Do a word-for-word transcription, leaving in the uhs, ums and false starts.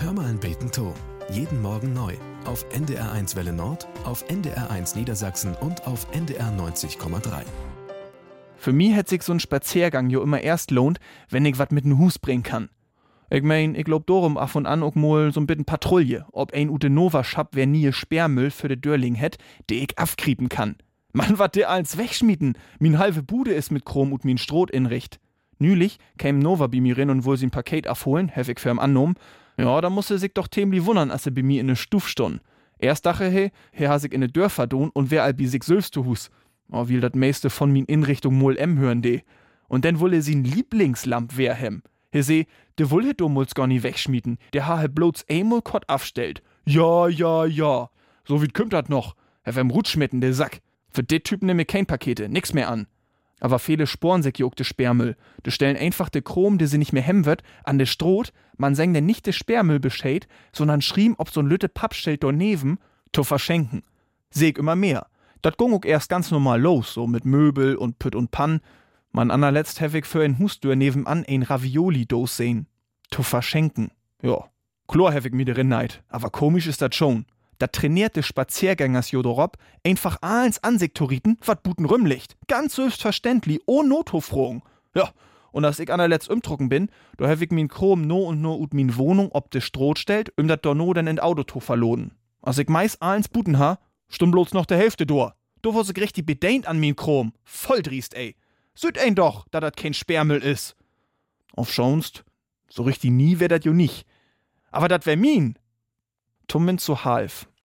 Hör mal ein Beten to. Jeden Morgen neu. Auf N D R eins Welle Nord, auf N D R eins Niedersachsen und auf N D R neunzig Komma drei. Für mich hätt sich so ein Spaziergang jo immer erst lohnt, wenn ich wat mit n Hus bringen kann. Ich mein, ich glaub darum af und an auch mal so ein bisschen Patrouille, ob ein ute Nova schab, wer nie Sperrmüll für de Dörling hätt, de ich afkriepen kann. Man, wat de eins wegschmieden, min halbe Bude is mit Chrom und min Stroh inricht. Nülich käm Nova bei mir rein und wohl sin Paket abholen, hef ich firm annommen. Ja, da musste sich doch tämlich wundern, als er bei mir in ne Stuf stund. Erst dachte he, he has ich in ne Dörfer don und wer all bi sich selbst zu Hus. Oh, will dat meiste von min Inrichtung mol em hören de. Und denn wolle sin Lieblingslamp wer hem. He seh, de wolle do muls gar nie wegschmieden, der ha he bloß einmal kott afstellt. Ja, ja, ja. So wie kümmt dat noch. Hef em Rutschmetten, de Sack. Für de Typen nehme kein Pakete, nix mehr an. Aber viele sporen sich juckte Sperrmüll. De stellen einfach de Chrom, de sie nicht mehr hem wird, an de Stroht, man säng denn nicht de Sperrmüll beschäd, sondern schriem, ob so n lütte Pappstellt daneben, to verschenken. Seh ich immer mehr. Dat gung auch erst ganz normal los, so mit Möbel und Pütt und Pann. Man anerletzt hef ich für ein Hustür nebenan ein Ravioli-Dos sehen. To verschenken. Ja, klar hef ich mir drin neid, aber komisch ist dat schon. Da trainierte Spaziergängers Jodorop einfach eins Ansektoriten, wat buten Rümmlicht. Ganz selbstverständlich, ohne Nothofrohung. Ja, und als ich anerletzt umdrucken bin, da hef ich min Chrom no und no ut min Wohnung ob de Stroh stellt, um dat no dann in Autoto verloden. Als ich meist eins buten ha, stumm bloß noch der Hälfte door. Do wo sich richtig bedient an min Chrom. Voll driest, ey. Süd ein doch, da dat kein Sperrmüll is. Auf schonst, so richtig nie wär dat jo nicht. Aber dat wär min. Tummen zu half.